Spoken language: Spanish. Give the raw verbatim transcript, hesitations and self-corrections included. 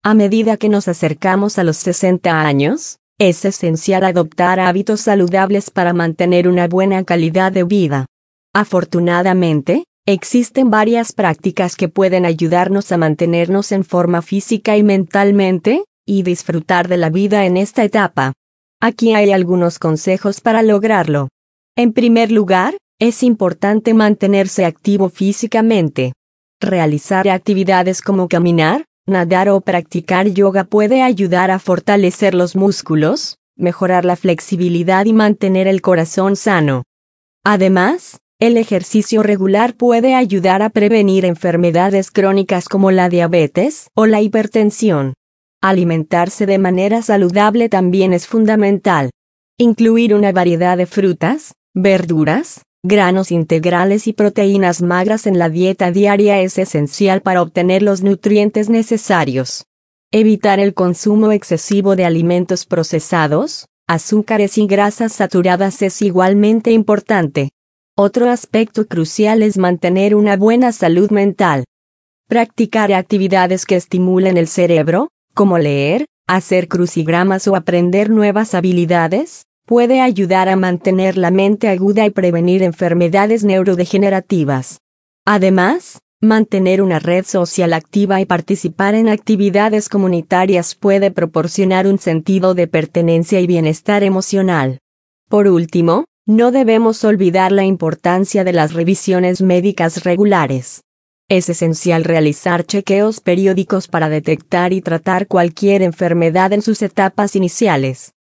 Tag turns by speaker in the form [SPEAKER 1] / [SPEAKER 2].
[SPEAKER 1] A medida que nos acercamos a los sesenta años, es esencial adoptar hábitos saludables para mantener una buena calidad de vida. Afortunadamente, existen varias prácticas que pueden ayudarnos a mantenernos en forma física y mentalmente, y disfrutar de la vida en esta etapa. Aquí hay algunos consejos para lograrlo. En primer lugar, es importante mantenerse activo físicamente. Realizar actividades como caminar, nadar o practicar yoga puede ayudar a fortalecer los músculos, mejorar la flexibilidad y mantener el corazón sano. Además, el ejercicio regular puede ayudar a prevenir enfermedades crónicas como la diabetes o la hipertensión. Alimentarse de manera saludable también es fundamental. Incluir una variedad de frutas, verduras, granos integrales y proteínas magras en la dieta diaria es esencial para obtener los nutrientes necesarios. Evitar el consumo excesivo de alimentos procesados, azúcares y grasas saturadas es igualmente importante. Otro aspecto crucial es mantener una buena salud mental. Practicar actividades que estimulen el cerebro, como leer, hacer crucigramas o aprender nuevas habilidades, puede ayudar a mantener la mente aguda y prevenir enfermedades neurodegenerativas. Además, mantener una red social activa y participar en actividades comunitarias puede proporcionar un sentido de pertenencia y bienestar emocional. Por último, no debemos olvidar la importancia de las revisiones médicas regulares. Es esencial realizar chequeos periódicos para detectar y tratar cualquier enfermedad en sus etapas iniciales.